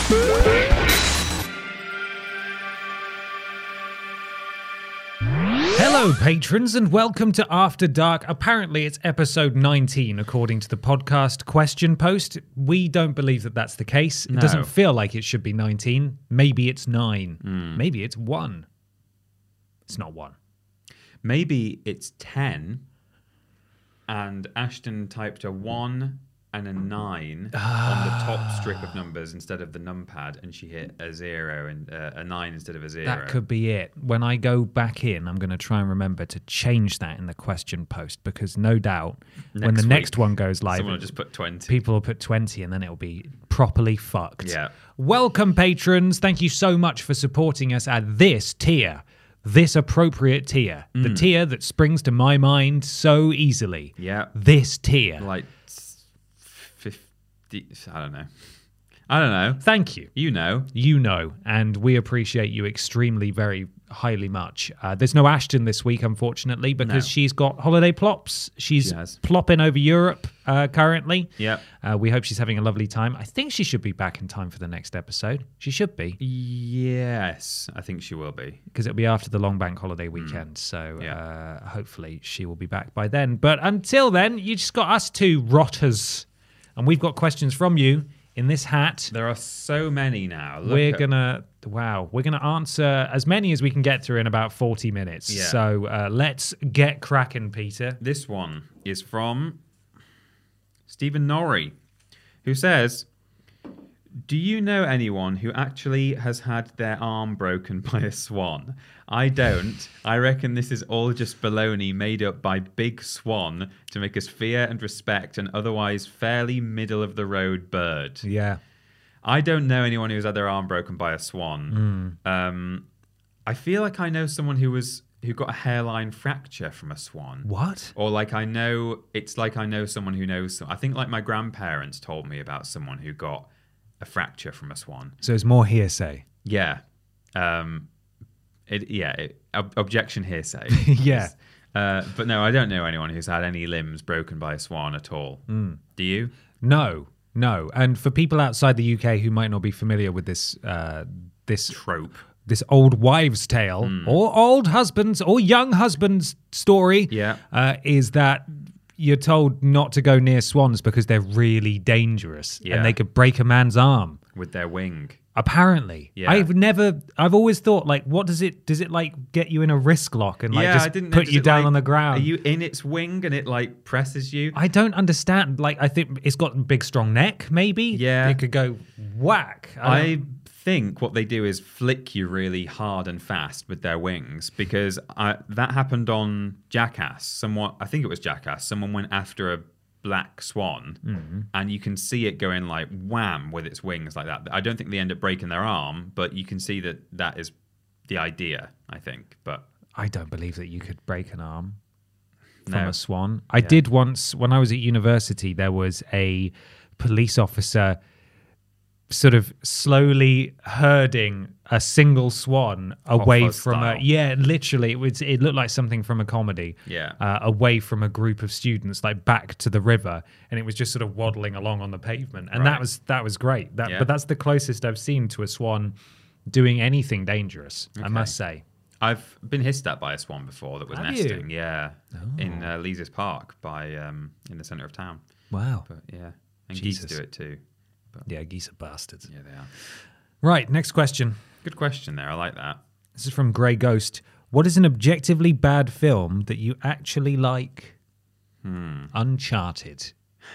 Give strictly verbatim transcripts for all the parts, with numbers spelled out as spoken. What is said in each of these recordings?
Hello, patrons, and welcome to After Dark. Apparently, it's episode nineteen, according to the podcast question post. We don't believe that that's the case. No. It doesn't feel like it should be nineteen. Maybe it's nine. Mm. Maybe it's one. It's not one. Maybe it's ten, and Ashton typed a one and a nine on the top strip of numbers instead of the numpad, and she hit a zero and uh, a nine instead of a zero. That could be it. When I go back in, I'm going to try and remember to change that in the question post, because no doubt Next when the week, next one goes live, someone will just put twenty. People will put twenty, and then it'll be properly fucked. Yeah. Welcome, patrons. Thank you so much for supporting us at this tier. This appropriate tier. Mm. The tier that springs to my mind so easily. Yeah. This tier. Like fifty, I don't know. I don't know. Thank you. You know. You know, and we appreciate you extremely, very highly much. Uh, there's no Ashton this week, unfortunately, because No. she's got holiday plops. She's She has. plopping over Europe uh, currently. Yeah. Uh, we hope she's having a lovely time. I think she should be back in time for the next episode. She should be, Yes, I think she will be. because it'll be after the long bank holiday weekend. So Yeah. uh, hopefully she will be back by then. But until then, you just got us two rotters, and we've got questions from you in this hat. There are so many now. Look We're at- gonna wow we're gonna answer as many as we can get through in about forty minutes. Yeah. So uh, let's get cracking, Peter. This one is from Stephen Norrie, who says, do you know anyone who actually has had their arm broken by a swan? I don't. I reckon this is all just baloney made up by Big Swan to make us fear and respect an otherwise fairly middle-of-the-road bird. Yeah. I don't know anyone who's had their arm broken by a swan. Mm. Um, I feel like I know someone who was who got a hairline fracture from a swan. What? Or like I know, it's like I know someone who knows. Some, I think like my grandparents told me about someone who got a fracture from a swan. So it's more hearsay. Yeah. Um, it, yeah. It, ob- objection hearsay. Yeah. Uh, but no, I don't know anyone who's had any limbs broken by a swan at all. Mm. Do you? No, no. And for people outside the U K who might not be familiar with this, uh, this Trope. this old wives' tale Mm. or old husbands or young husbands' story, Yeah. uh, is that you're told not to go near swans because they're really dangerous Yeah. and they could break a man's arm. With their wing. Apparently, Yeah. I've never. I've always thought, like, what does it? Does it like get you in a wrist lock and like yeah, just I didn't know. put Does you it, down like- on the ground? Are you in its wing and it like presses you? I don't understand. Like, I think it's got a big, strong neck. Maybe. Yeah. It could go whack. I, I don't- think what they do is flick you really hard and fast with their wings, because I, that happened on Jackass. Someone, I think it was Jackass. Someone went after a black swan, Mm-hmm. and you can see it going like wham with its wings like that. I don't think they end up breaking their arm, but you can see that that is the idea, I think. But I don't believe that you could break an arm from No. a swan. I Yeah. did once when I was at university. There was a police officer sort of slowly herding a single swan away Hoffa from a style. yeah literally it was it looked like something from a comedy. Yeah. uh, away from a group of students, like back to the river, and it was just sort of waddling along on the pavement, and that Right. was that was great. That Yeah. but that's the closest I've seen to a swan doing anything dangerous, I Okay. must say. I've been hissed at by a swan before that was Have you? nesting. Yeah, in uh, Lees's Park by um, in the centre of town. Wow. But yeah, and Jesus. geese do it too. Yeah, geese are bastards. Yeah, they are. Right, next question. Good question there. I like that. This is from Grey Ghost. What is an objectively bad film that you actually like? Hmm. Uncharted.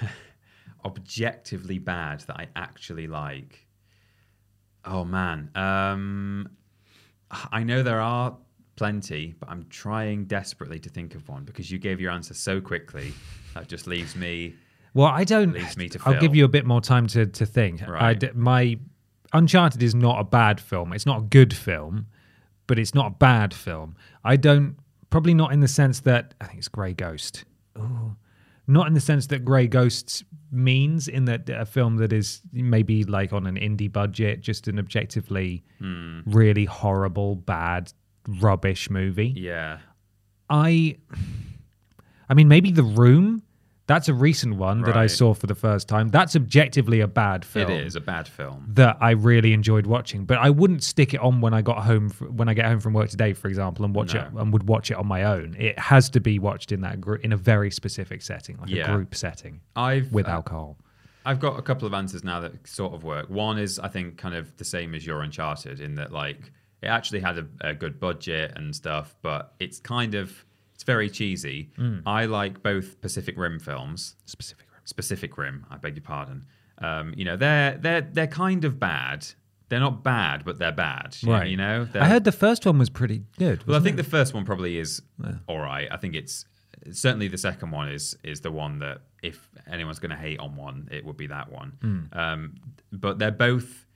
Objectively bad that I actually like. Oh man, um, I know there are plenty, but I'm trying desperately to think of one, because you gave your answer so quickly that just leaves me. Well, I don't. Leaves me to I'll fill. give you a bit more time to to think. I Right. d- my Uncharted is not a bad film. It's not a good film, but it's not a bad film. I don't. Probably not in the sense that I think it's Grey Ghost. Ooh. Not in the sense that Grey Ghosts means, in that a film that is maybe like on an indie budget, just an objectively Hmm. really horrible, bad, rubbish movie. Yeah. I, I mean, maybe The Room, That's a recent one that I Right. saw for the first time. That's objectively a bad film. It is a bad film. That I really enjoyed watching, but I wouldn't stick it on when I got home f- when I get home from work today, for example, and watch No. it and would watch it on my own. It has to be watched in that gr- in a very specific setting, like Yeah. a group setting I've with uh, alcohol. I've got a couple of answers now that sort of work. One is, I think, kind of the same as your Uncharted in that, like, it actually had a, a good budget and stuff, but it's kind of, it's very cheesy. Mm. I like both Pacific Rim films. Specific. Pacific Rim, I beg your pardon. Um, you know, they're they're they're kind of bad. They're not bad, but they're bad. You, Right. You know, They're- I heard the first one was pretty good. Well, I wasn't think it? the first one probably is all right. I think it's certainly the second one is is the one that if anyone's going to hate on one, it would be that one. Hmm. Um, but they're both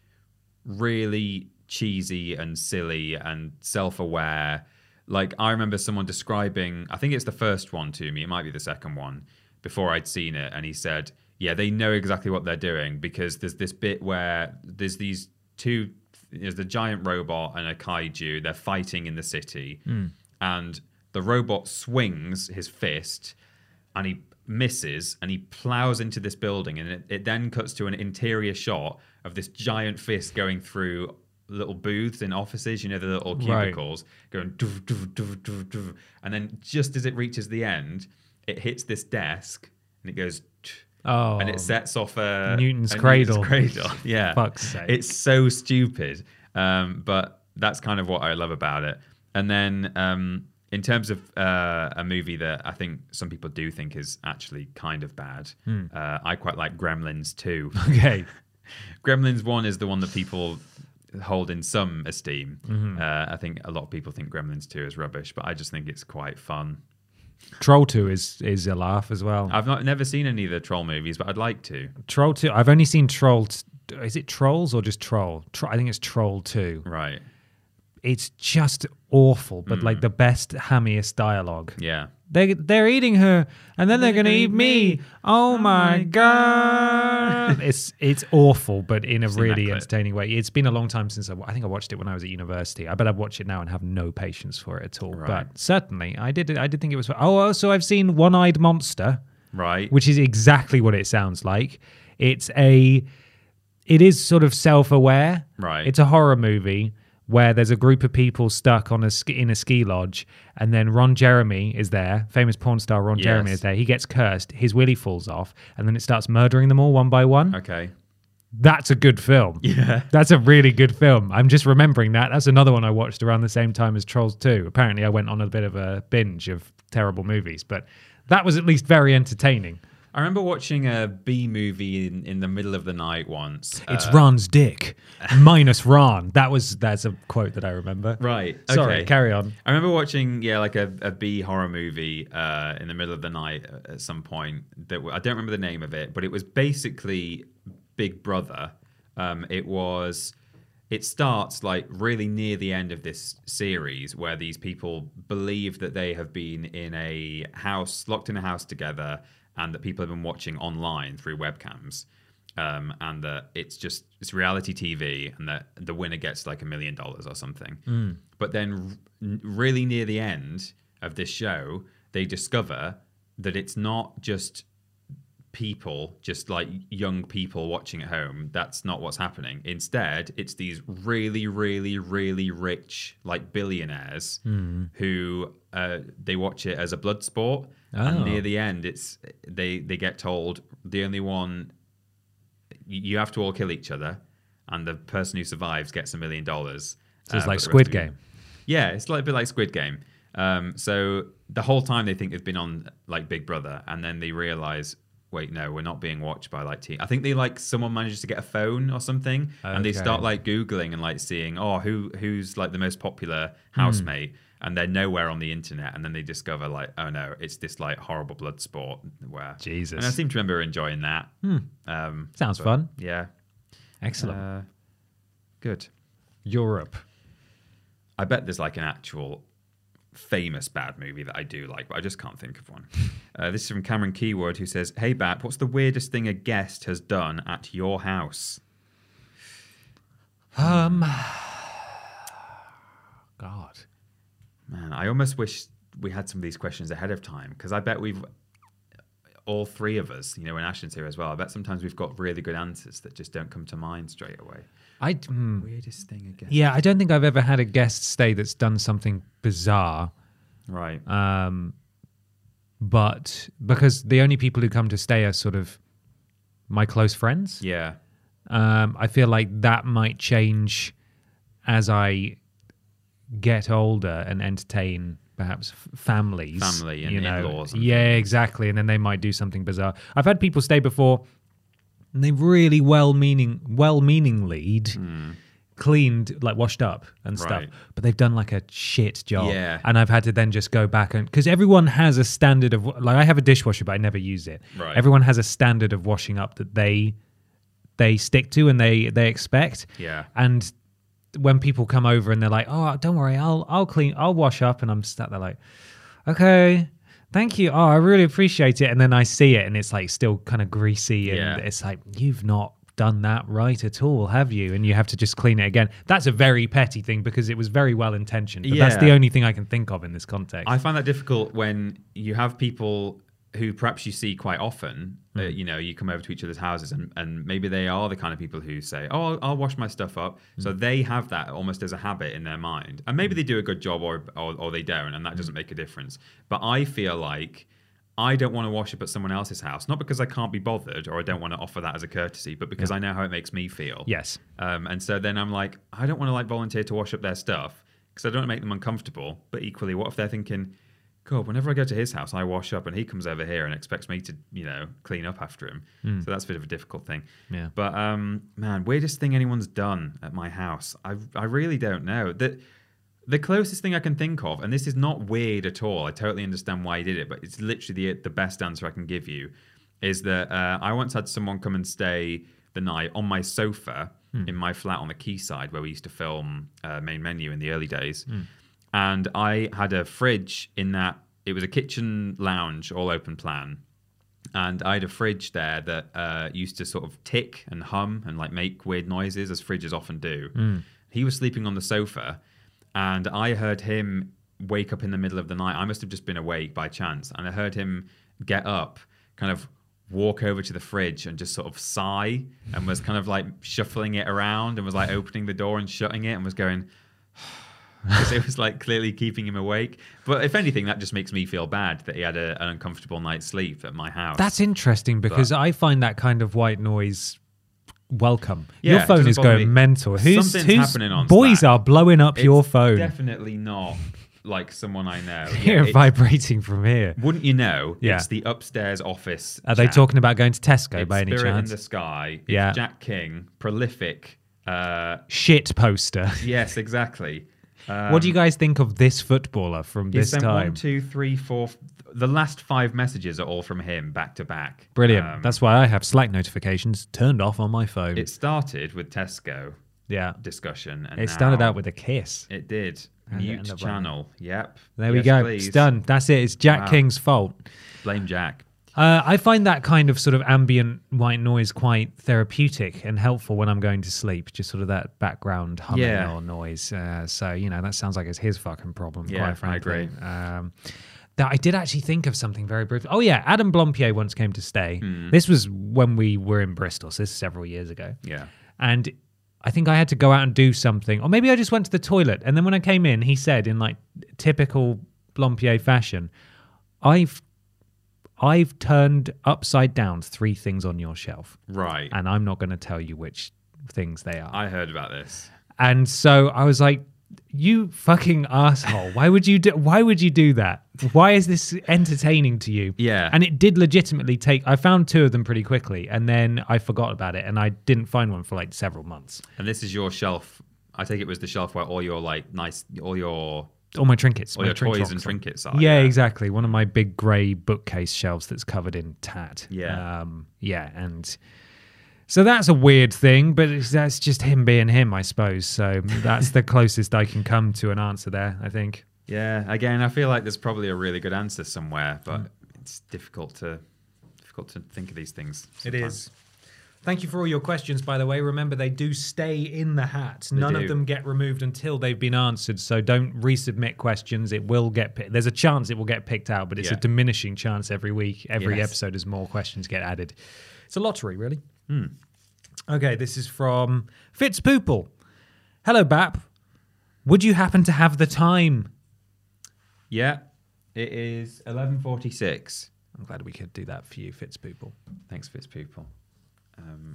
really cheesy and silly and self-aware. Like I remember someone describing, I think it's the first one to me. It might be the second one before I'd seen it, and he said, "Yeah, they know exactly what they're doing because there's this bit where there's these two." There's the giant robot and a kaiju. They're fighting in the city, and the robot swings his fist, and he misses, and he plows into this building, and it, it then cuts to an interior shot of this giant fist going through little booths in offices. You know, the little Right. cubicles going, doof, doof, doof, doof, doof. And then just as it reaches the end, it hits this desk, and it goes. Oh, And it sets off a Newton's a cradle. cradle. Yeah, Fuck's sake. it's so stupid, um, but that's kind of what I love about it. And then um, in terms of uh, a movie that I think some people do think is actually kind of bad, Hmm. uh, I quite like Gremlins two. okay. Gremlins one is the one that people hold in some esteem. Mm-hmm. Uh, I think a lot of people think Gremlins two is rubbish, but I just think it's quite fun. Troll two is is a laugh as well. I've not never seen any of the Troll movies, but I'd like to. Troll two. I've only seen Troll. T- is it Trolls or just Troll? Tro- I think it's Troll two. Right. It's just awful, but Mm. like the best, hammiest dialogue. Yeah. They they're eating her, and then they're gonna eat me. Oh my god! It's it's awful, but in a Seen that really clip. entertaining way. It's been a long time since I, I think I watched it when I was at university. I bet I'd watch it now and have no patience for it at all. Right. But certainly, I did. I did think it was. Oh, also I've seen One Eyed Monster, Right. which is exactly what it sounds like. It's a. It is sort of self-aware. Right. It's a horror movie where there's a group of people stuck on a ski, in a ski lodge, and then Ron Jeremy is there, famous porn star Ron Yes. Jeremy is there. He gets cursed, his willy falls off, and then it starts murdering them all one by one. Okay. That's a good film. Yeah. That's a really good film. I'm just remembering that. That's another one I watched around the same time as Trolls two. Apparently, I went on a bit of a binge of terrible movies, but that was at least very entertaining. I remember watching a B movie in, in the middle of the night once. It's Uh, Ron's dick minus Ron. That was that's a quote that I remember. Right. Sorry, okay. carry on. I remember watching, yeah, like a, a B horror movie uh, in the middle of the night at some point. That w- I don't remember the name of it, but it was basically Big Brother. Um, it was. It starts like really near the end of this series where these people believe that they have been in a house, locked in a house together, and that people have been watching online through webcams. Um, and that it's just it's reality T V, and that the winner gets like a million dollars or something. But then, r- really near the end of this show, they discover that it's not just people, just like young people watching at home. That's not what's happening. Instead, it's these really, really, really rich, like billionaires who uh, they watch it as a blood sport. Oh. And near the end, it's they they get told the only one you you have to all kill each other, and the person who survives gets a million dollars. So it's Uh, like but the Squid rest of you- Game. Yeah, it's like a bit like Squid Game. Um, so the whole time they think they've been on like Big Brother, and then they realize, wait, no, we're not being watched by like T. I think they like someone manages to get a phone or something, and they Okay. start like googling and like seeing, oh, who who's like the most popular housemate, and they're nowhere on the internet, and then they discover like, oh no, it's this like horrible blood sport where Jesus. And I seem to remember enjoying that. Um, Sounds but, fun. Yeah. Excellent. Uh, good. Europe. I bet there's like an actual famous bad movie that I do like, but I just can't think of one. Uh, this is from Cameron Keywood, who says, "Hey, Bap, what's the weirdest thing a guest has done at your house?" Um. God. Man, I almost wish we had some of these questions ahead of time, because I bet we've all three of us, you know, when Ashton's here as well, I bet sometimes we've got really good answers that just don't come to mind straight away. I mm, Weirdest thing again. yeah, I don't think I've ever had a guest stay that's done something bizarre. Right. Um, but because the only people who come to stay are sort of my close friends. Yeah. Um, I feel like that might change as I get older and entertain perhaps f- families. Family and you know. in-laws and yeah, things. exactly. And then they might do something bizarre. I've had people stay before and they really well-meaning, well-meaning lead cleaned, like washed up and stuff. Right. But they've done like a shit job. Yeah. And I've had to then just go back and, because everyone has a standard of, like I have a dishwasher, but I never use it. Right. Everyone has a standard of washing up that they they stick to and they they expect. Yeah. And when people come over and they're like, "Oh, don't worry, I'll I'll clean, I'll wash up," and I'm sat there like, "Okay, thank you. Oh, I really appreciate it." And then I see it and it's like still kind of greasy and Yeah. it's like, "You've not done that right at all, have you?" And you have to just clean it again. That's a very petty thing because it was very well intentioned. But that's Yeah. the only thing I can think of in this context. I find that difficult when you have people who perhaps you see quite often. Uh, you know, you come over to each other's houses and, and maybe they are the kind of people who say, oh, I'll, I'll wash my stuff up. So they have that almost as a habit in their mind. And maybe they do a good job or, or, or they don't, and that doesn't make a difference. But I feel like I don't want to wash up at someone else's house, not because I can't be bothered or I don't want to offer that as a courtesy, but because I know how it makes me feel. yes. Um, and so then I'm like, I don't want to like volunteer to wash up their stuff because I don't want to make them uncomfortable. But equally, what if they're thinking, God, whenever I go to his house, I wash up and he comes over here and expects me to, you know, clean up after him. Mm. So that's a bit of a difficult thing. Yeah. But man, man, weirdest thing anyone's done at my house. I I really don't know. The, the closest thing I can think of, and this is not weird at all, I totally understand why he did it, but it's literally the, the best answer I can give you, is that uh, I once had someone come and stay the night on my sofa in my flat on the quayside where we used to film uh, Main Menu in the early days. And I had a fridge in that, it was a kitchen lounge, all open plan. And I had a fridge there that uh, used to sort of tick and hum and like make weird noises, as fridges often do. Mm. He was sleeping on the sofa, and I heard him wake up in the middle of the night. I must have just been awake by chance. And I heard him get up, kind of walk over to the fridge and just sort of sigh, and was kind of like shuffling it around and was like opening the door and shutting it and was going... because it was like clearly keeping him awake. But if anything, that just makes me feel bad that he had a, an uncomfortable night's sleep at my house. That's interesting because But- I find that kind of white noise welcome. Yeah, your it phone doesn't is bother going me. mental. Who's, Something's who's happening on boys Slack. are blowing up It's your phone. definitely not like someone I know. Hear Yeah, it it- vibrating from here. wouldn't you know? Yeah. It's the upstairs office. Are they chap. talking about going to Tesco It's by any Spirit chance? in the Sky. It's Yeah. Jack King, prolific. Uh, Shit poster. yes, exactly. Um, What do you guys think of this footballer from He this sent time? one, two, three, four. The last five messages are all from him, back to back. Brilliant. Um, That's why I have Slack notifications turned off on my phone. It started with Tesco yeah. discussion, and It started now out with a kiss. it did And it mute ended up channel. Yep. There we Yes, go. please. It's done. That's it. It's Jack Wow. King's fault. Blame Jack. Uh, I find that kind of sort of ambient white noise quite therapeutic and helpful when I'm going to sleep. Just sort of that background humming Yeah. or noise. Uh, so, you know, that sounds like it's his fucking problem, Yeah, quite I frankly. agree. Um, that I did actually think of something very brief. Oh, yeah. Adam Blompier once came to stay. Hmm. This was when we were in Bristol. So this is several years ago. Yeah. And I think I had to go out and do something. Or maybe I just went to the toilet. And then when I came in, he said in like typical Blompier fashion, I've I've turned upside down three things on your shelf, Right. and I'm not going to tell you which things they are. I heard about this. And so I was like, "You fucking asshole! Why would you do? Why would you do that? Why is this entertaining to you?" Yeah. And it did legitimately take. I found two of them pretty quickly, and then I forgot about it, and I didn't find one for like several months. And this is your shelf. I take it was the shelf where all your like nice, all your All my trinkets, all my your trink toys box. and trinkets are. Yeah, exactly. One of my big grey bookcase shelves that's covered in tat. Yeah. Um, yeah, and so that's a weird thing, but it's, that's just him being him, I suppose. So that's the closest I can come to an answer there, I think. Yeah. Again, I feel like there's probably a really good answer somewhere, but Mm. it's difficult to difficult to think of these things. It sometimes. is. Thank you for all your questions, by the way. Remember, they do stay in the hat. None do. of them get removed until they've been answered. So don't resubmit questions. It will get picked. There's a chance it will get picked out, but it's Yeah. a diminishing chance every week, every Yes. episode as more questions get added. It's a lottery, really. Hmm. Okay, this is from Fitzpoople. Hello, Bap. Would you happen to have the time? Yeah, it is eleven forty-six. I'm glad we could do that for you, Fitzpoople. Thanks, Fitzpeople. Um,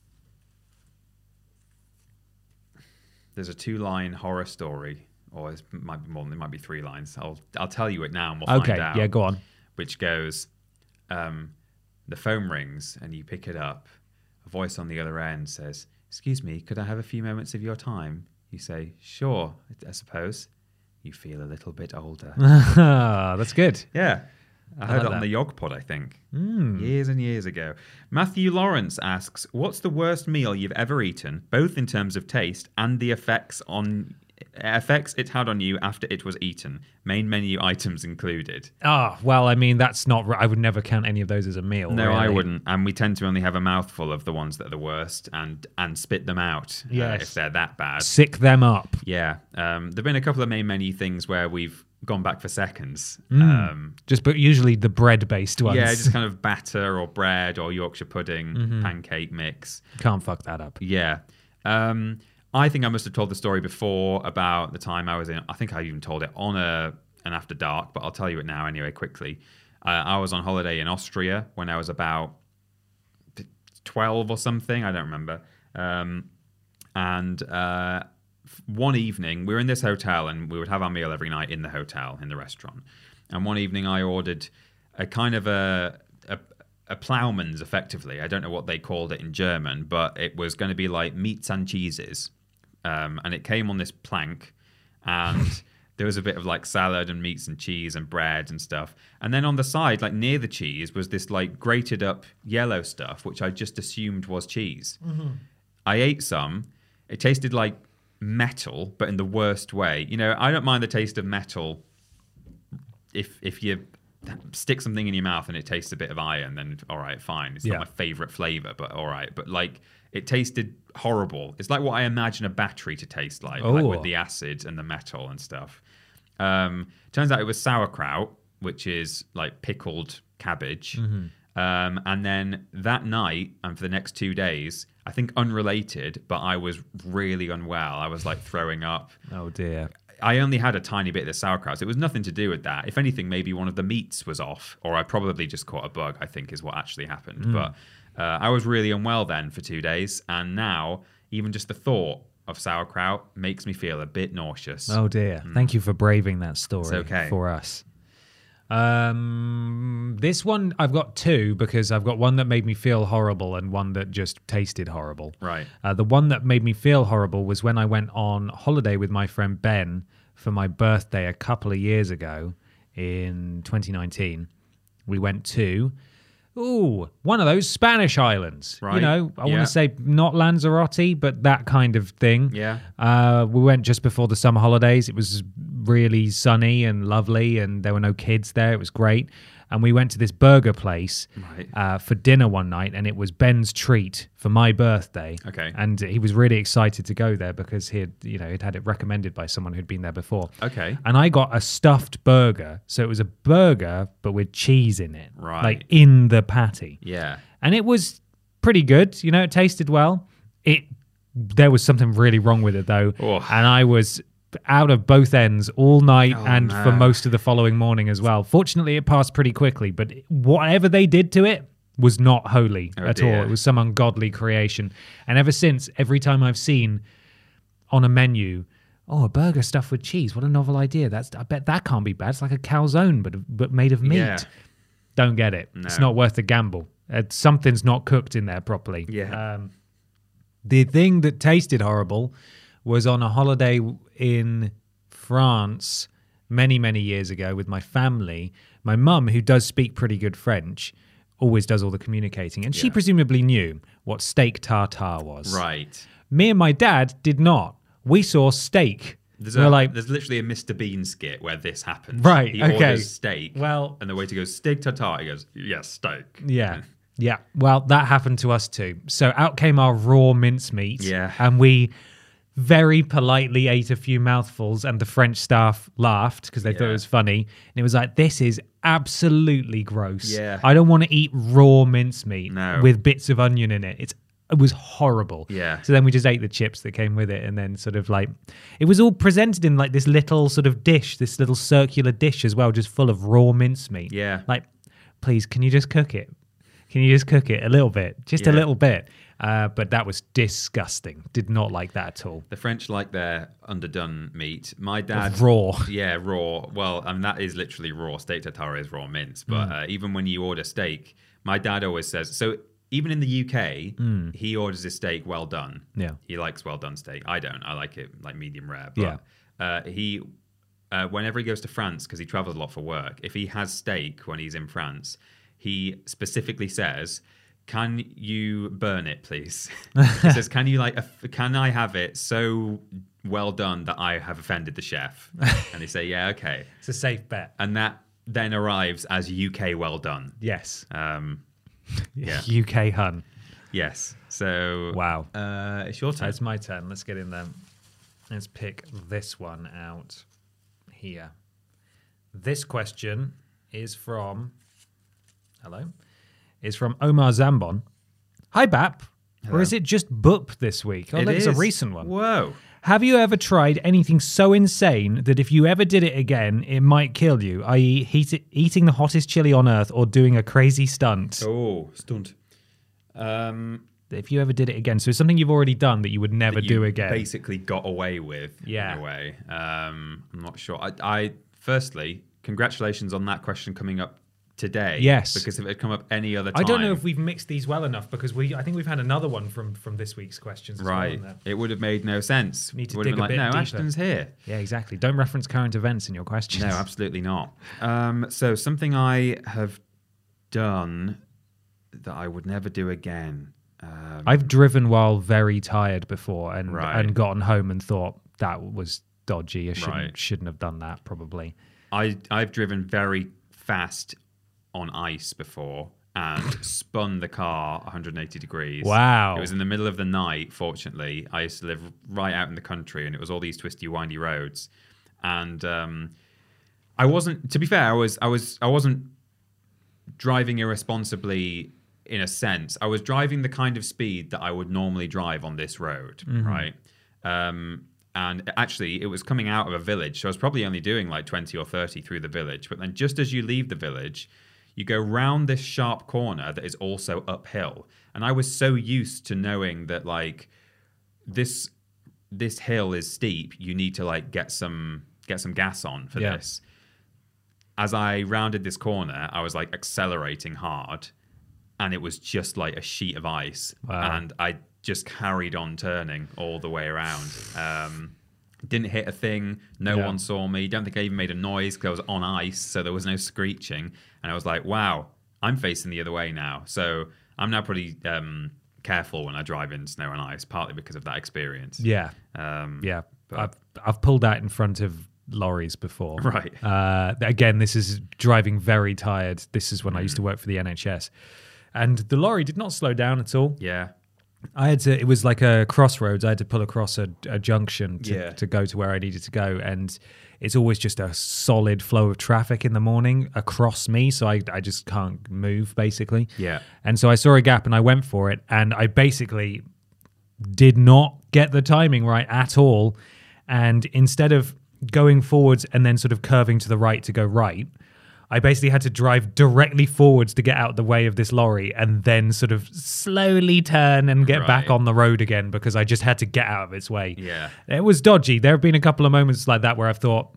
there's a two-line horror story, or it might be more than it might be three lines. I'll I'll tell you it now, and we'll Okay, find out. yeah, go on. Which goes, um, the phone rings, and you pick it up. A voice on the other end says, "Excuse me, could I have a few moments of your time?" You say, "Sure, I suppose." You feel a little bit older. That's good. Yeah. I I heard like it on that. the Yog Pod, I think. Mm. Years and years ago. Matthew Lawrence asks, what's the worst meal you've ever eaten, both in terms of taste and the effects on effects it had on you after it was eaten? Main menu items included. Ah, well, I mean, that's not. I would never count any of those as a meal. No, I really. wouldn't. And we tend to only have a mouthful of the ones that are the worst and and spit them out uh, Yes. if they're that bad. Sick them up. Yeah. Um, there have been a couple of main menu things where we've gone back for seconds. Mm. Um, Just, but usually the bread-based ones. Yeah, just kind of batter or bread or Yorkshire pudding, Mm-hmm. pancake mix. Can't fuck that up. Yeah. Um, I think I must have told the story before about the time I was in, I think I even told it on a an After Dark, but I'll tell you it now anyway, quickly. Uh, I was on holiday in Austria when I was about twelve or something. I don't remember. Um, and uh, one evening, we were in this hotel and we would have our meal every night in the hotel, in the restaurant. And one evening I ordered a kind of a, a, a ploughman's, effectively. I don't know what they called it in German, but it was going to be like meats and cheeses. Um, and it came on this plank and there was a bit of like salad and meats and cheese and bread and stuff. And then on the side, like near the cheese, was this like grated up yellow stuff, which I just assumed was cheese. Mm-hmm. I ate some. It tasted like metal, but in the worst way. You know, I don't mind the taste of metal if if you stick something in your mouth and it tastes a bit of iron, then all right, fine. It's Yeah. not my favorite flavor, but all right. But like, it tasted horrible. It's like what I imagine a battery to taste like, like Oh. with the acid and the metal and stuff. Um, turns out it was sauerkraut, which is like pickled cabbage. Mm-hmm. Um, and then that night and for the next two days, I think unrelated, but I was really unwell. I was like throwing up. Oh dear. I only had a tiny bit of the sauerkraut. It was nothing to do with that. If anything, maybe one of the meats was off, or I probably just caught a bug, I think is what actually happened. Mm. But uh, I was really unwell then for two days. And now, even just the thought of sauerkraut makes me feel a bit nauseous. Oh dear. Thank you for braving that story It's okay. for us. Um, this one I've got two because I've got one that made me feel horrible and one that just tasted horrible. Right. Uh, the one that made me feel horrible was when I went on holiday with my friend Ben for my birthday a couple of years ago in twenty nineteen. We went to, ooh, one of those Spanish islands. You Right. know, I want Yeah. to say not Lanzarote, but that kind of thing. Yeah. Uh, we went just before the summer holidays. It was really sunny and lovely, and there were no kids there. It was great. And we went to this burger place Right. uh, for dinner one night, and it was Ben's treat for my birthday. Okay. And he was really excited to go there because he had, you know, he'd had it recommended by someone who'd been there before. Okay. And I got a stuffed burger, so it was a burger but with cheese in it, Right. like in the patty. Yeah. And it was pretty good. You know, it tasted well. It there was something really wrong with it though, Oh. and I was out of both ends all night Oh, and no. for most of the following morning as well. Fortunately, it passed pretty quickly, but whatever they did to it was not holy Oh, at dear. all. It was some ungodly creation. And ever since, every time I've seen on a menu, oh, a burger stuffed with cheese, what a novel idea. That's I bet that can't be bad. It's like a calzone, but but made of meat. Yeah. Don't get it. It's No. not worth the gamble. Uh, something's not cooked in there properly. Yeah. Um, the thing that tasted horrible was on a holiday in France many, many years ago with my family. My mum, who does speak pretty good French, always does all the communicating. And she Yeah. presumably knew what steak tartare was. Right. Me and my dad did not. We saw steak. There's, We're a, like, there's literally a Mister Bean skit where this happens. Right, He okay. orders steak. Well- and the waiter goes, steak tartare. He goes, yes, steak. yeah. Yeah, well, that happened to us too. So out came our raw mincemeat. Yeah. And we very politely ate a few mouthfuls, and the French staff laughed because they thought Yeah. it was funny. And it was like, this is absolutely gross. Yeah. I don't want to eat raw mincemeat No. with bits of onion in it. It's It was horrible. Yeah. So then we just ate the chips that came with it, and then sort of like, it was all presented in like this little sort of dish, this little circular dish as well, just full of raw mincemeat. Yeah. Like, please, can you just cook it? Can you just cook it a little bit? Just a Yeah. little bit. Uh, but that was disgusting. Did not like that at all. The French like their underdone meat. My dad... Raw. Yeah, raw. Well, I mean, that is literally raw. Steak tartare is raw mince. But uh, even when you order steak, my dad always says... So even in the U K, he orders his steak well done. Yeah. He likes well done steak. I don't. I like it like medium rare. But Yeah. uh, he... Uh, whenever he goes to France, because he travels a lot for work, if he has steak when he's in France, he specifically says... Can you burn it, please? He says, "Can you like? Can I have it so well done that I have offended the chef?" And they say, "Yeah, okay." It's a safe bet. And that then arrives as U K well done. Yes. Um, yeah. U K hun. Yes. So Wow. uh, it's your turn. It's my turn. Let's get in there. Let's pick this one out here. This question is from... Hello? Is from Omar Zambon. Hi, Bap. Hello. Or is it just Boop this week? Oh, It look, it's a is. recent one. Whoa. Have you ever tried anything so insane that if you ever did it again, it might kill you, that is heat, eating the hottest chili on earth or doing a crazy stunt? Oh, stunt. Um, If you ever did it again. So it's something you've already done that you would never that you do again. Basically got away with. Yeah. In a way. Um, I'm not sure. I, I firstly, congratulations on that question coming up today. Yes. Because if it had come up any other time. I don't know if we've mixed these well enough because we I think we've had another one from, from this week's questions as Right. well. It would have made no sense. Need to would have dig been a like, bit no, deeper." Ashton's here. Yeah, exactly. Don't reference current events in your questions. No, absolutely not. Um, so something I have done that I would never do again. Um, I've driven while very tired before and Right. and gotten home and thought that was dodgy. I shouldn't Right. shouldn't have done that probably. I I've driven very fast on ice before and spun the car one hundred eighty degrees. Wow. It was in the middle of the night, fortunately. I used to live right out in the country and it was all these twisty, windy roads. And um, I wasn't, to be fair, I was, I was, I wasn't driving irresponsibly in a sense. I was driving the kind of speed that I would normally drive on this road, right? Um, and actually, it was coming out of a village, so I was probably only doing like twenty or thirty through the village. But then just as you leave the village, you go round this sharp corner that is also uphill. And I was so used to knowing that like this this hill is steep. You need to like get some get some gas on for Yeah. this. As I rounded this corner, I was like accelerating hard, and it was just like a sheet of ice. Wow. And I just carried on turning all the way around. Um, didn't hit a thing. No Yeah. one saw me. Don't think I even made a noise because I was on ice, so there was no screeching. And I was like, wow, I'm facing the other way now. So I'm now pretty um, careful when I drive in snow and ice, partly because of that experience. Yeah. Um, Yeah. but- I've I've pulled out in front of lorries before. Right. Uh, again, this is driving very tired. This is when I used to work for the N H S. And the lorry did not slow down at all. Yeah. I had to, it was like a crossroads. I had to pull across a, a junction to, Yeah. to go to where I needed to go. And it's always just a solid flow of traffic in the morning across me. So I, I just can't move basically. Yeah. And so I saw a gap and I went for it. And I basically did not get the timing right at all. And instead of going forwards and then sort of curving to the right to go right, I basically had to drive directly forwards to get out the way of this lorry and then sort of slowly turn and get back Right. on the road again because I just had to get out of its way. Yeah. It was dodgy. There have been a couple of moments like that where I've thought,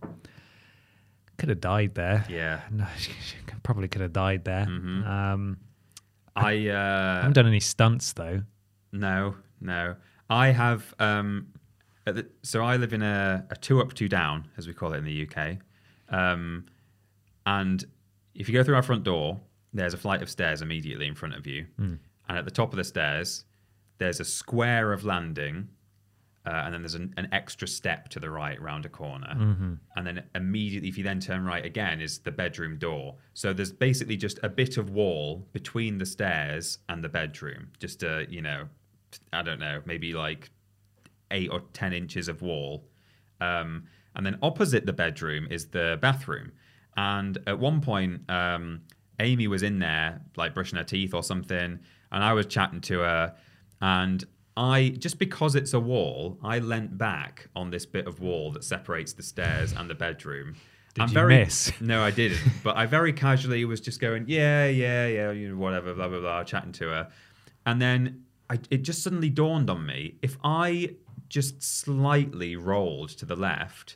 could have died there. Yeah. No, probably could have died there. Mm-hmm. Um, I I uh, haven't done any stunts though. No, no. I have. Um, at the, so I live in a, a two up, two down, as we call it in the U K. Um, and if you go through our front door, there's a flight of stairs immediately in front of you. And at the top of the stairs, there's a square of landing. uh, and then there's an, an extra step to the right round a corner. Mm-hmm. And then immediately, if you then turn right again, is the bedroom door. So there's basically just a bit of wall between the stairs and the bedroom. Just a, you know, I don't know, maybe like eight or ten inches of wall. Um, and then opposite the bedroom is the bathroom. And at one point, um, Amy was in there, like brushing her teeth or something, and I was chatting to her. And I, just because it's a wall, I leant back on this bit of wall that separates the stairs and the bedroom. Did I'm you very, miss? No, I didn't. But I very casually was just going, yeah, yeah, yeah, you know, whatever, blah, blah, blah, chatting to her. And then I, it just suddenly dawned on me, if I just slightly rolled to the left,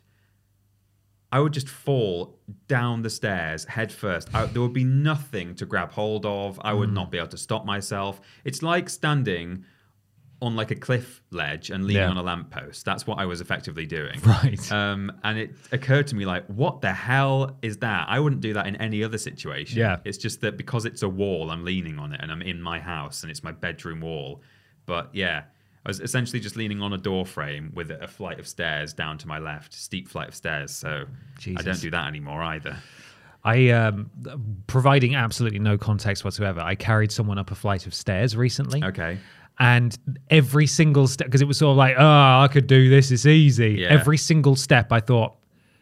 I would just fall down the stairs head first. I, there would be nothing to grab hold of. I would mm. not be able to stop myself. It's like standing on like a cliff ledge and leaning yeah. on a lamppost. That's what I was effectively doing. Right. Um, and it occurred to me like, what the hell is that? I wouldn't do that in any other situation. Yeah. It's just that because it's a wall, I'm leaning on it and I'm in my house and it's my bedroom wall. But yeah, I was essentially just leaning on a door frame with a flight of stairs down to my left, steep flight of stairs. So Jesus. I don't do that anymore either. I, um, providing absolutely no context whatsoever, I carried someone up a flight of stairs recently. Okay. And every single step, because it was sort of like, oh, I could do this, it's easy. Yeah. Every single step I thought,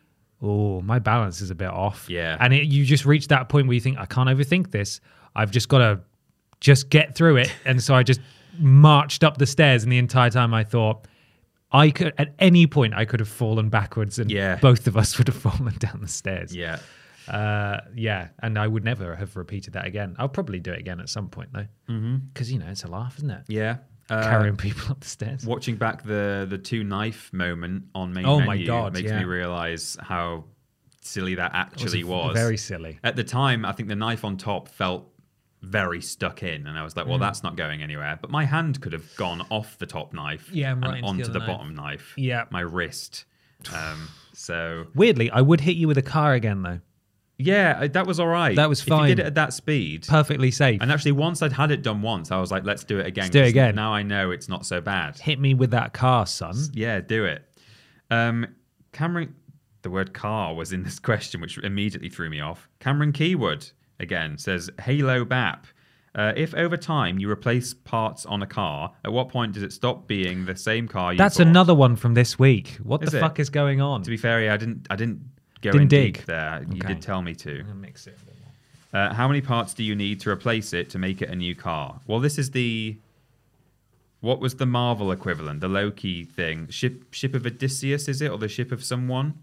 oh, my balance is a bit off. Yeah. And it, you just reach that point where you think, I can't overthink this. I've just got to just get through it. And so I just marched up the stairs, and the entire time I thought, I could, at any point, I could have fallen backwards, and yeah. both of us would have fallen down the stairs. Yeah. Uh, yeah, and I would never have repeated that again. I'll probably do it again at some point, though. Because, mm-hmm. you know, it's a laugh, isn't it? Yeah. Uh, Carrying people up the stairs. Watching back the the two knife moment on main oh menu my God, makes yeah. me realise how silly that actually was, was. Very silly. At the time, I think the knife on top felt very stuck in, and I was like, well, mm. that's not going anywhere. But my hand could have gone off the top knife yeah, right and onto the, the knife. bottom knife. Yeah. My wrist. Um, so weirdly, I would hit you with a car again, though. Yeah, that was all right. That was fine. If you did it at that speed. Perfectly safe. And actually, once I'd had it done once, I was like, let's do it again. Let's do it again. Now I know it's not so bad. Hit me with that car, son. Yeah, do it. Um, Cameron, the word car was in this question, which immediately threw me off. Cameron Keywood, again, says, Halo B A P. Uh, if over time you replace parts on a car, at what point does it stop being the same car you That's bought? another one from this week. What Is the it? fuck is going on? To be fair, yeah, I didn't I didn't go Didn't in dig. deep there. You Okay. did tell me to. I'm gonna mix it a bit more. Uh, how many parts do you need to replace it to make it a new car? Well, this is the... What was the Marvel equivalent? The Loki thing? Ship Ship of Odysseus, is it? Or the Ship of Someone?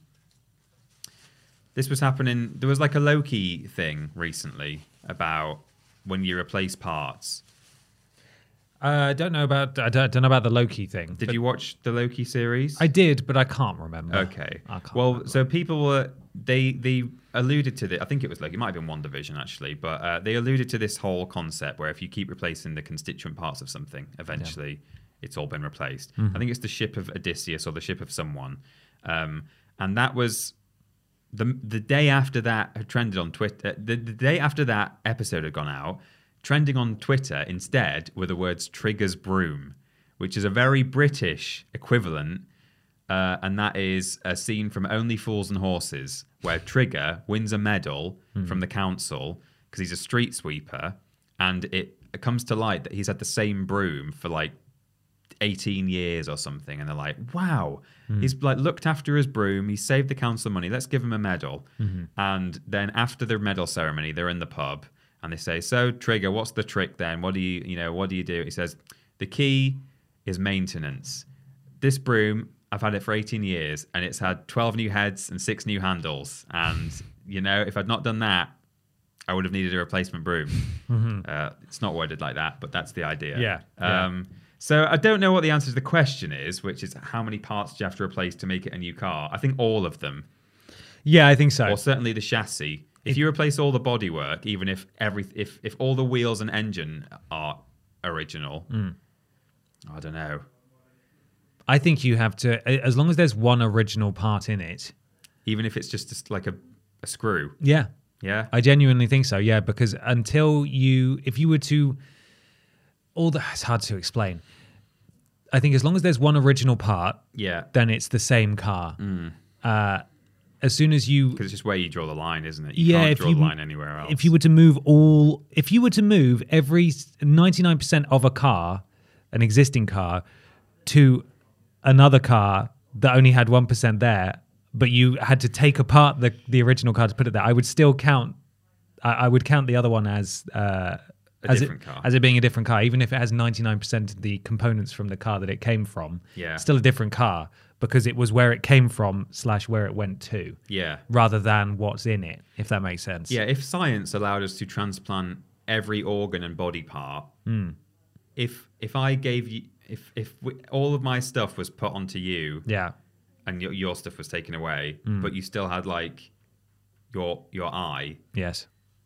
This was happening... There was like a Loki thing recently about when you replace parts. Uh, I don't know about I don't, I don't know about the Loki thing. Did you watch the Loki series? I did, but I can't remember. Okay. I can't well, remember. so people were they they alluded to the I think it was like it might have been One Division actually, but uh, they alluded to this whole concept where if you keep replacing the constituent parts of something, eventually yeah. it's all been replaced. Mm-hmm. I think it's the Ship of Odysseus or the Ship of Someone, um, and that was the the day after that had trended on Twitter. The, the day after that episode had gone out. Trending on Twitter instead were the words Trigger's broom, which is a very British equivalent, uh, and that is a scene from Only Fools and Horses, where Trigger wins a medal mm. from the council because he's a street sweeper, and it, it comes to light that he's had the same broom for like eighteen years or something, and they're like, wow, mm. he's like looked after his broom, he's saved the council money, let's give him a medal. Mm-hmm. And then after the medal ceremony, they're in the pub, and they say, so Trigger, what's the trick then? What do you, you know, what do you do? He says, the key is maintenance. This broom, I've had it for eighteen years, and it's had twelve new heads and six new handles. And, you know, if I'd not done that, I would have needed a replacement broom. Mm-hmm. Uh, it's not worded like that, but that's the idea. Yeah. Um, yeah. So I don't know what the answer to the question is, which is how many parts do you have to replace to make it a new car? I think all of them. Yeah, I think so. Or certainly the chassis. If you replace all the bodywork, even if every if if all the wheels and engine are original, mm. I don't know. I think you have to, as long as there's one original part in it, even if it's just, just like a, a screw. Yeah, yeah. I genuinely think so. Yeah, because until you, if you were to, all the it's hard to explain. I think as long as there's one original part, Yeah. then it's the same car. Mm. Uh, as soon as you, Because it's just where you draw the line, isn't it? You yeah, can't if draw you the line anywhere else. if you were to move all, if you were to move every ninety-nine percent of a car, an existing car, to another car that only had one percent there, but you had to take apart the the original car to put it there, I would still count. I, I would count the other one as. Uh, A as different it, car. as it being a different car, even if it has ninety-nine percent of the components from the car that it came from, Yeah. it's still a different car because it was where it came from slash where it went to, Yeah. rather than what's in it, if that makes sense. Yeah, if science allowed us to transplant every organ and body part, Mm. if if I gave you, if if we, all of my stuff was put onto you Yeah. and your, your stuff was taken away, Mm. but you still had like your your eye, Yes.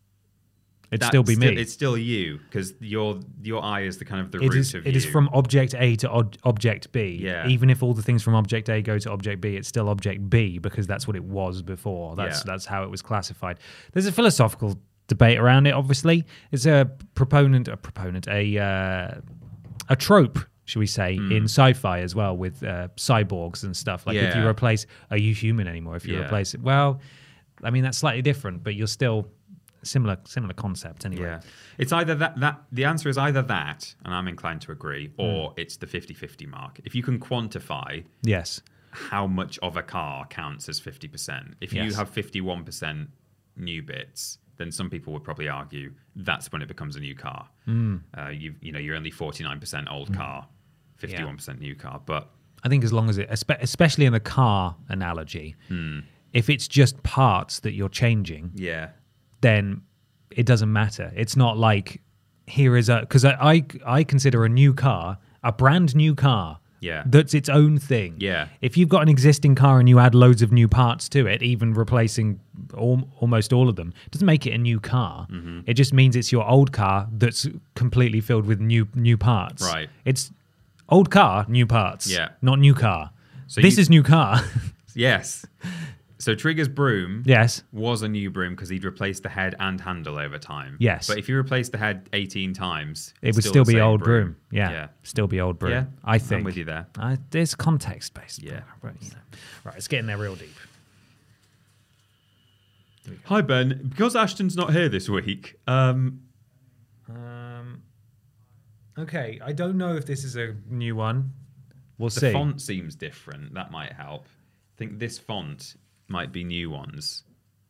It'd that's still be me. It's still you because your your eye is the kind of the It root is, of it you. is from object A to ob- object B. Yeah. Even if all the things from object A go to object B, it's still object B because that's what it was before. That's Yeah. that's how it was classified. There's a philosophical debate around it. Obviously, it's a proponent, a proponent, a uh, a trope, should we say, Hmm. in sci-fi as well, with uh, cyborgs and stuff. Like if you Yeah. replace, are you human anymore? If you Yeah. replace it, well, I mean that's slightly different, but you're still similar similar concept anyway. Yeah. It's either that, that the answer is either that, and I'm inclined to agree, Hmm. or it's the fifty-fifty mark. If you can quantify Yes. how much of a car counts as fifty percent, if you Yes. have fifty-one percent new bits, then some people would probably argue that's when it becomes a new car. Mm. Uh, you you know, you're only forty-nine percent old car, fifty-one percent new car. But I think as long as it, espe- especially in the car analogy, hmm, if it's just parts that you're changing, yeah, then it doesn't matter. It's not like here is a, because I, I I consider a new car a brand new car. Yeah. That's its own thing. Yeah. If you've got an existing car and you add loads of new parts to it, even replacing al- almost all of them, doesn't make it a new car. Mm-hmm. It just means it's your old car that's completely filled with new new parts. Right. It's old car, new parts. Yeah. Not new car. So this you- is new car. Yes. So Trigger's broom Yes. was a new broom because he'd replaced the head and handle over time. Yes. But if you replace the head eighteen times, It it's would still the be same old broom. Yeah. Yeah. Still be old broom. Yeah, I think. I'm with you there. I, there's context based. Yeah. But, you know. Right, it's getting there real deep. Hi Ben, because Ashton's not here this week. Um, Um, okay, I don't know if this is a new one. We'll the see. font seems different. That might help. I think this font might be new ones.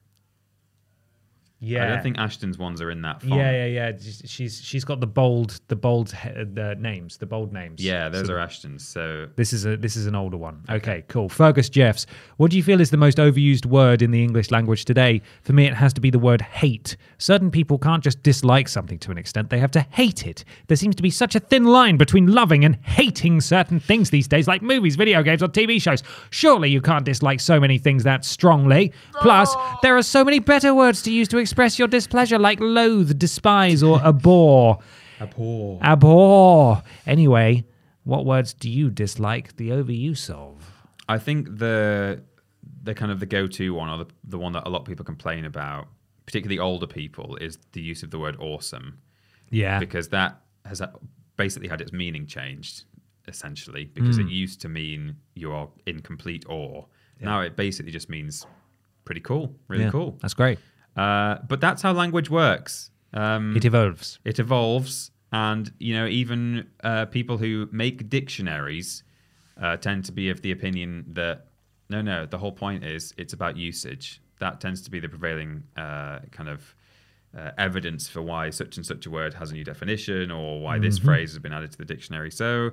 Yeah. I don't think Ashton's ones are in that font. Yeah, yeah, yeah. She's she's- she's got the bold, the bold he- the names, the bold names. Yeah, those So are Ashton's. So This is a this is an older one. Okay, cool. Fergus Jeffs, what do you feel is the most overused word in the English language today? For me, it has to be the word hate. Certain people can't just dislike something to an extent; they have to hate it. There seems to be such a thin line between loving and hating certain things these days, like movies, video games, or T V shows. Surely you can't dislike so many things that strongly. Plus, there are so many better words to use to express your displeasure, like loathe, despise, or abhor. abhor. Abhor. Anyway, what words do you dislike the overuse of? I think the the kind of the go-to one, or the, the one that a lot of people complain about, particularly older people, is the use of the word awesome, Yeah. because that has basically had its meaning changed, essentially, because Hmm. it used to mean you're in complete awe. Now it basically just means pretty cool, really Yeah, cool. That's great. Uh, but that's how language works. Um, It evolves. it evolves, and you know, even uh, people who make dictionaries uh, tend to be of the opinion that no, no, the whole point is it's about usage. That tends to be the prevailing uh, kind of uh, evidence for why such and such a word has a new definition, or why this Mm-hmm. phrase has been added to the dictionary. So,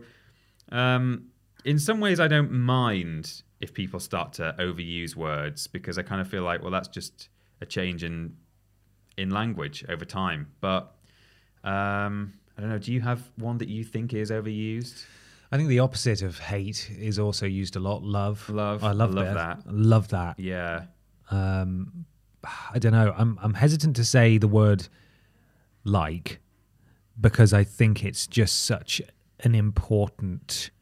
um, in some ways, I don't mind if people start to overuse words, because I kind of feel like, well, that's just a change in in language over time. But um, I don't know. Do you have one that you think is overused? I think the opposite of hate is also used a lot. Love. Love. I love, I love that. that. I love that. Yeah. Um, I don't know. I'm I'm hesitant to say the word like, because I think it's just such an important.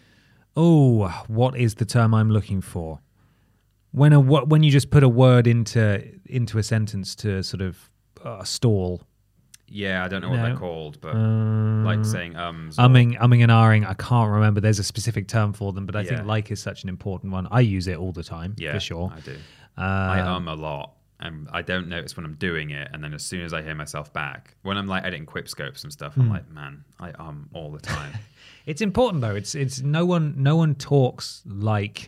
Oh, what is the term I'm looking for? When a wo- when you just put a word into into a sentence to sort of uh, stall. Yeah, I don't know what No. they're called, but Uh, like saying ums. or- Umming, umming and ahhing, I can't remember. There's a specific term for them, but I think Yeah. like is such an important one. I use it all the time, yeah, for sure. I do. Uh, I um a lot, and I don't notice when I'm doing it. And then as soon as I hear myself back, when I'm like editing Quipscopes and stuff, Hmm. I'm like, man, I um all the time. It's important though. It's it's no one no one talks like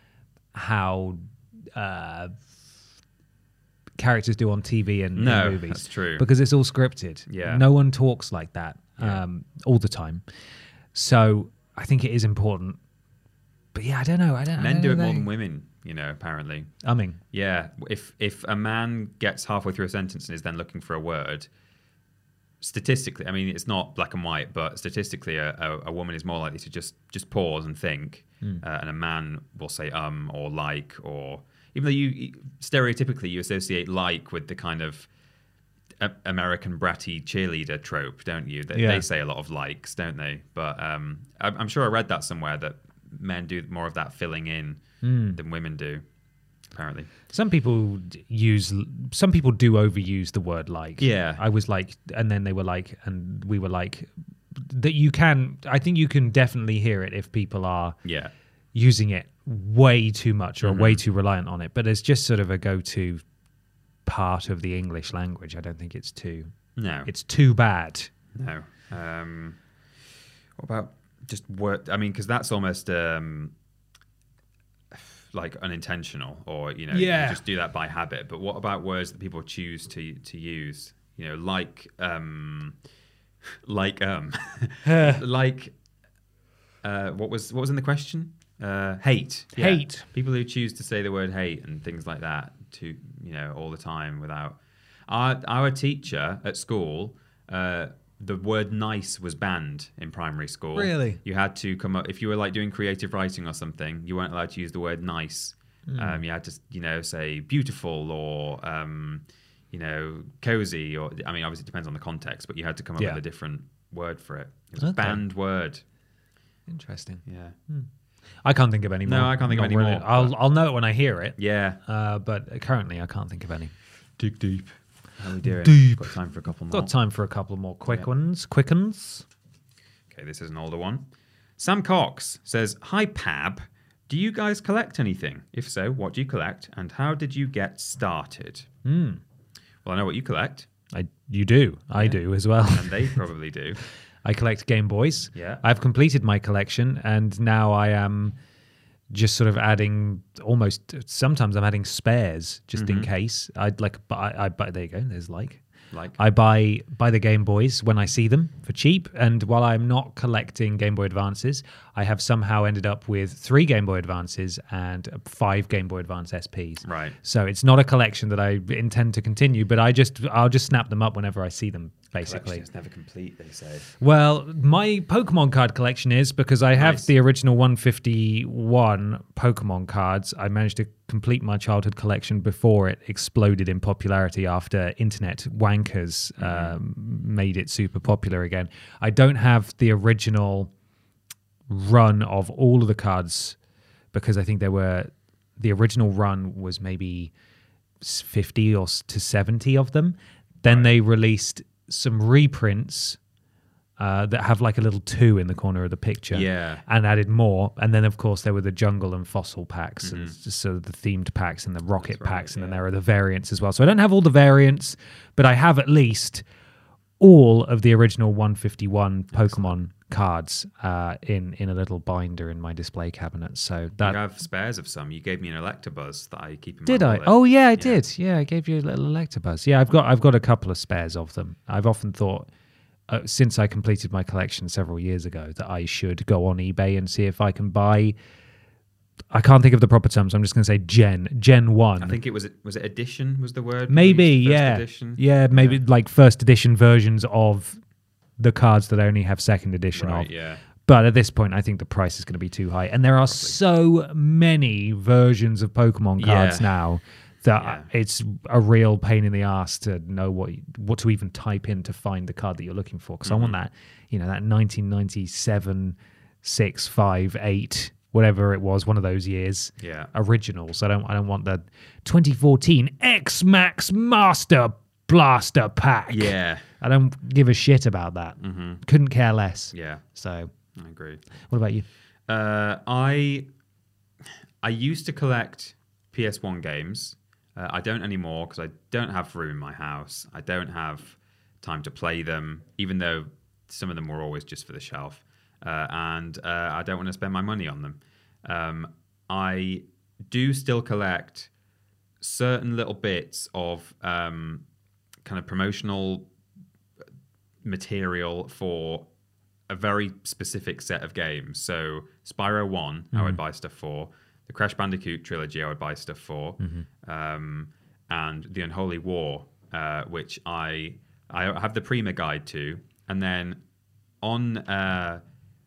how uh, characters do on T V and in No, movies. that's true. Because it's all scripted. Yeah. No one talks like that Yeah. um, all the time. So I think it is important. But yeah, I don't know. I don't. I Men don't do know it more they- than women, you know. Apparently, Umming. yeah. If if a man gets halfway through a sentence and is then looking for a word, statistically, I mean, it's not black and white, but statistically, a, a, a woman is more likely to just just pause and think, Hmm. uh, and a man will say um or like, or even though you stereotypically you associate like with the kind of a- American bratty cheerleader trope, don't you? They, Yeah. they say a lot of likes, don't they? But um, I'm, I'm sure I read that somewhere that men do more of that filling in Hmm. than women do. Apparently, Some people d- use. Some people do overuse the word like. Yeah. I was like, and then they were like, and we were like. That you can. I think you can definitely hear it if people are yeah, using it way too much or Mm-hmm. way too reliant on it. But it's just sort of a go-to part of the English language. I don't think it's too. no, It's too bad. no. Um, what about just word? I mean, because that's almost um, like unintentional, or you know, Yeah. you just do that by habit. But what about words that people choose to to use? You know, like um, like um, like uh, what was what was in the question? Uh, hate. Yeah. Hate. People who choose to say the word hate and things like that to you know all the time without. Our our teacher at school. Uh, the word nice was banned in primary school. Really? You had to come up if you were like doing creative writing or something. You weren't allowed to use the word nice. Hmm. Um, you had to, you know, say beautiful or, um, you know, cozy. Or I mean, obviously it depends on the context, but you had to come up Yeah. with a different word for it. It was Okay. a banned word. Interesting. Yeah. I can't think of any more. No, I can't think of Not any really. more, I'll but- I'll know it when I hear it. Yeah. Uh, but currently, I can't think of any. Dig deep. How are we doing? Deep. Got time for a couple more. Got time for a couple more quick Yeah. ones. Quickens. Okay, this is an older one. Sam Cox says, "Hi Pab, do you guys collect anything? If so, what do you collect, and how did you get started?" Hmm. Well, I know what you collect, I you do. I do as well. and they probably do. I collect Game Boys. Yeah. I've completed my collection, and now I am just sort of adding almost. Sometimes I'm adding spares just in case. I'd like, but I, I, but there you go. There's like. Like, I buy buy the Game Boys when I see them for cheap, and while I'm not collecting Game Boy Advances, I have somehow ended up with three Game Boy Advances and five Game Boy Advance S Ps. right. So it's not a collection that I intend to continue, but I just I'll just snap them up whenever I see them. Basically, Collection is never complete, they say. well, my Pokemon card collection is because I have Nice. the original one fifty-one Pokemon cards. I managed to complete my childhood collection before it exploded in popularity after internet wankers um, made it super popular again. I don't have the original run of all of the cards because I think there were the original run was maybe s- fifty or s- to seventy of them. Then they released some reprints uh, that have like a little two in the corner of the picture. Yeah. And added more. And then, of course, there were the jungle and fossil packs and s- so the themed packs and the rocket Mm-hmm. That's right, packs. And then yeah. there are the variants as well. So I don't have all the variants, but I have at least all of the original one fifty-one Pokemon cards uh, in, in a little binder in my display cabinet. So that. You have spares of some. You gave me an Electabuzz that I keep in Did my I? wallet. Oh yeah, I did. Yeah, I gave you a little Electabuzz. Yeah, I've got I've got a couple of spares of them. I've often thought uh, since I completed my collection several years ago that I should go on eBay and see if I can buy. I can't think of the proper terms. I'm just going to say Gen Gen One. I think it was was it edition was the word. maybe used? First yeah, edition? yeah, maybe like first edition versions of the cards that I only have second edition Right, of. yeah. But at this point, I think the price is going to be too high. And there are so many versions of Pokemon cards Yeah. now that Yeah. it's a real pain in the ass to know what what to even type in to find the card that you're looking for. Because I want that, you know, that nineteen ninety-seven, six, five, eight, whatever it was, one of those years. Yeah. Originals. I don't. I don't want the twenty fourteen X Max Master Blaster Pack. Yeah. I don't give a shit about that. Mm-hmm. Couldn't care less. Yeah, So, I agree. what about you? Uh, I I used to collect P S one games. Uh, I don't anymore because I don't have room in my house. I don't have time to play them, even though some of them were always just for the shelf. Uh, and uh, I don't want to spend my money on them. Um, I do still collect certain little bits of um, kind of promotional material for a very specific set of games. So Spyro one, mm-hmm. I would buy stuff for. The Crash Bandicoot trilogy, I would buy stuff for. Mm-hmm. Um, and The Unholy War, uh, which I I have the Prima guide to. And then on... Uh,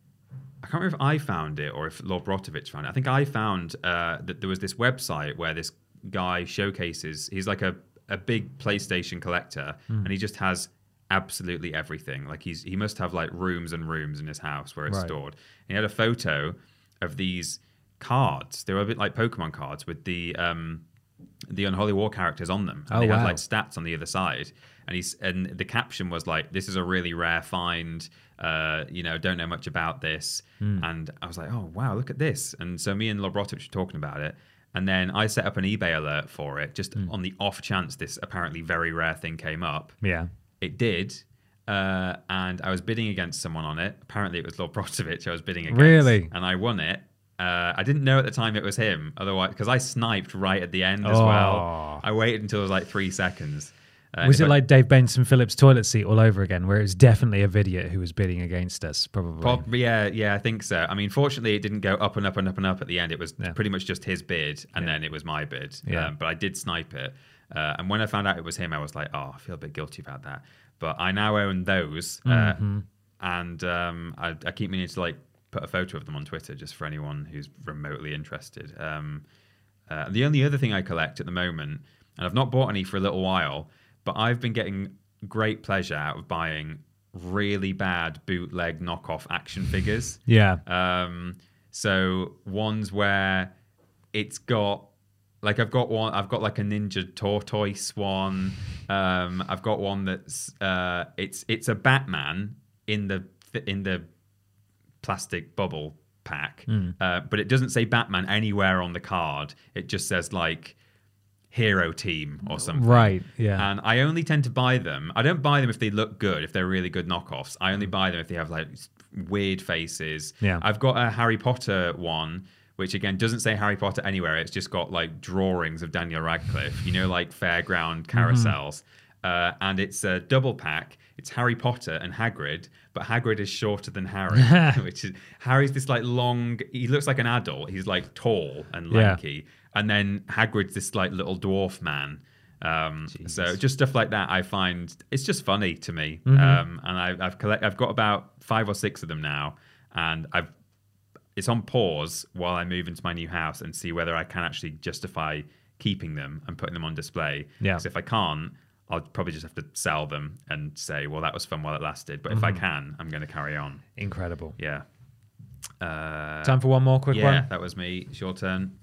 I can't remember if I found it or if Lord Brotovich found it. I think I found uh, that there was this website where this guy showcases... He's like a, a big PlayStation collector, mm. and he just has absolutely everything. Like he's he must have like rooms and rooms in his house where it's right. stored. And he had a photo of these cards. They were a bit like Pokemon cards with the um, the Unholy War characters on them. And oh, they wow. had like stats on the other side. And he's and the caption was like, "This is a really rare find. Uh, you know, don't know much about this." Mm. And I was like, "Oh wow, look at this!" And so me and Lobrotovich were talking about it. And then I set up an eBay alert for it, just mm. on the off chance this apparently very rare thing came up. Yeah, it did. Uh, and I was bidding against someone on it. Apparently, it was Lord Brotovich I was bidding against. Really? And I won it. Uh, I didn't know at the time it was him, otherwise, because I sniped right at the end as oh. well. I waited until it was like three seconds. Uh, was it I, like Dave Benson Phillips' toilet seat all over again, where it was definitely a Vidiot who was bidding against us, probably? Prob- yeah, yeah, I think so. I mean, fortunately, it didn't go up and up and up and up at the end. It was yeah. pretty much just his bid, and yeah. then it was my bid. Yeah. Um, but I did snipe it. Uh, and when I found out it was him, I was like, oh, I feel a bit guilty about that. But I now own those, mm-hmm. uh, and um, I, I keep meaning to like put a photo of them on Twitter just for anyone who's remotely interested. Um, uh, the only other thing I collect at the moment, and I've not bought any for a little while, but I've been getting great pleasure out of buying really bad bootleg knockoff action figures. Yeah. Um, so ones where it's got like I've got one. I've got like a Ninja Tortoise one. Um, I've got one that's uh, it's it's a Batman in the in the plastic bubble pack, mm. uh, but it doesn't say Batman anywhere on the card. It just says like Hero Team or something. Right, yeah. And I only tend to buy them. I don't buy them if they look good, if they're really good knockoffs. I only buy them if they have like weird faces. Yeah. I've got a Harry Potter one, which again doesn't say Harry Potter anywhere. It's just got like drawings of Daniel Radcliffe, you know, like fairground carousels. Mm-hmm. Uh, and it's a double pack. It's Harry Potter and Hagrid, but Hagrid is shorter than Harry, which is Harry's this like long. He looks like an adult. He's like tall and lanky, yeah. and then Hagrid's this like little dwarf man. Um, so just stuff like that, I find it's just funny to me. Mm-hmm. Um, and I, I've collect. I've got about five or six of them now, and I've. It's on pause while I move into my new house and see whether I can actually justify keeping them and putting them on display. Yeah. Because if I can't, I'll probably just have to sell them and say, well, that was fun while it lasted. But mm-hmm. if I can, I'm going to carry on. Incredible. Yeah. Uh, Time for one more quick yeah, one? Yeah, that was me. It's your turn.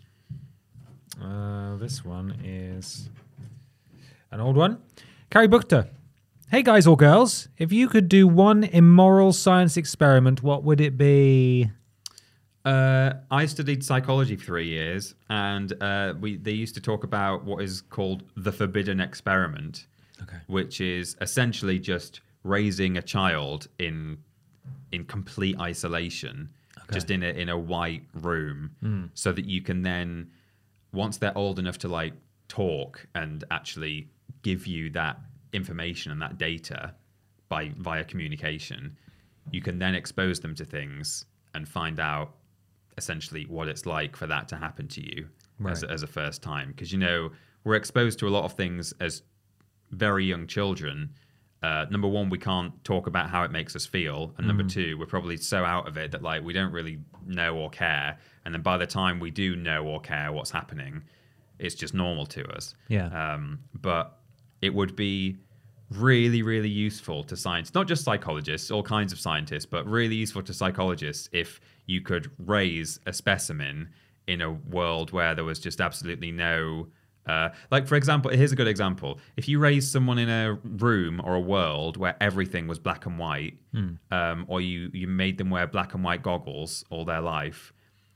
Uh, this one is an old one. Carrie Buchter. Hey, guys or girls. If you could do one immoral science experiment, what would it be? Uh, I studied psychology for three years, and uh, we they used to talk about what is called the forbidden experiment, okay. which is essentially just raising a child in in complete isolation, okay. just in a in a white room, mm. so that you can then, once they're old enough to like talk and actually give you that information and that data by via communication, you can then expose them to things and find out essentially what it's like for that to happen to you right. as, as a first time. Because, you know, we're exposed to a lot of things as very young children. Uh, number one, we can't talk about how it makes us feel. And number mm. two, we're probably so out of it that like we don't really know or care. And then by the time we do know or care what's happening, it's just normal to us. Yeah. Um, but it would be really, really useful to science, not just psychologists, all kinds of scientists, but really useful to psychologists if you could raise a specimen in a world where there was just absolutely no Uh, like, for example, here's a good example. If you raised someone in a room or a world where everything was black and white, Hmm. um, or you, you made them wear black and white goggles all their life,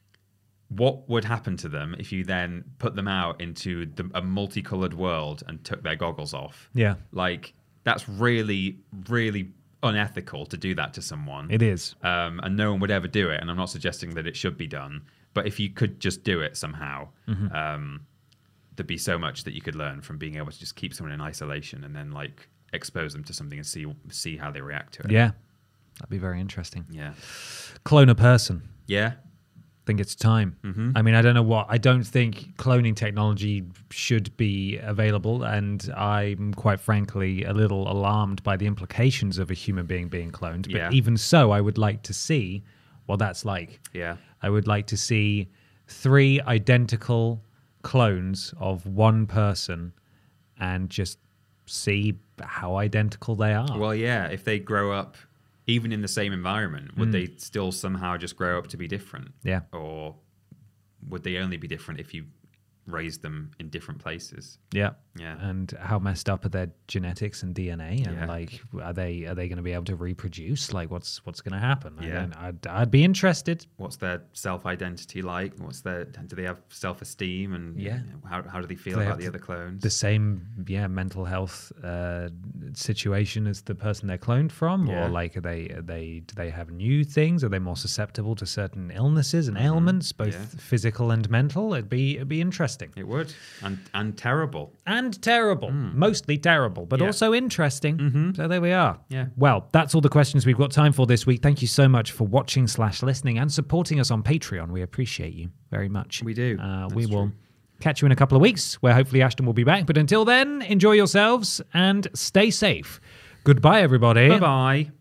what would happen to them if you then put them out into the, a multicolored world and took their goggles off? Yeah, Like, that's really, really unethical to do that to someone. it is. Um, and no one would ever do it. And I'm not suggesting that it should be done. But if you could just do it somehow, Mm-hmm. um, there'd be so much that you could learn from being able to just keep someone in isolation and then like expose them to something and see see how they react to it. Yeah, that'd be very interesting. Yeah. Clone a person. Yeah. Think it's time. Mm-hmm. I mean, I don't know what. I don't think cloning technology should be available, and I'm quite frankly a little alarmed by the implications of a human being being cloned. But Yeah. even so, I would like to see what that's like. Yeah. I would like to see three identical clones of one person and just see how identical they are. Well, yeah. If they grow up even in the same environment, would they still somehow just grow up to be different? Yeah. Or would they only be different if you raised them in different places? Yeah. Yeah. And how messed up are their genetics and D N A? And Yeah. like, are they are they going to be able to reproduce? Like, what's what's going to happen? I Yeah. don't, I'd I'd be interested. What's their self-identity like? What's their do they have self-esteem and Yeah. you know, how how do they feel They about have the other clones? The same, yeah, mental health uh, situation as the person they're cloned from, Yeah. or like, are they are they do they have new things? Are they more susceptible to certain illnesses and ailments, both Mm-hmm. Yeah. physical and mental? It'd be it'd be interesting. It would, and and terrible. And terrible, mostly terrible, but Mm. Yeah. also interesting. Mhm. So there we are. Yeah. Well, that's all the questions we've got time for this week. Thank you so much for watching slash listening and supporting us on Patreon. We appreciate you very much. We do. Uh, That's we will true. catch you in a couple of weeks, where hopefully Ashton will be back. But until then, enjoy yourselves and stay safe. Goodbye, everybody. Bye bye.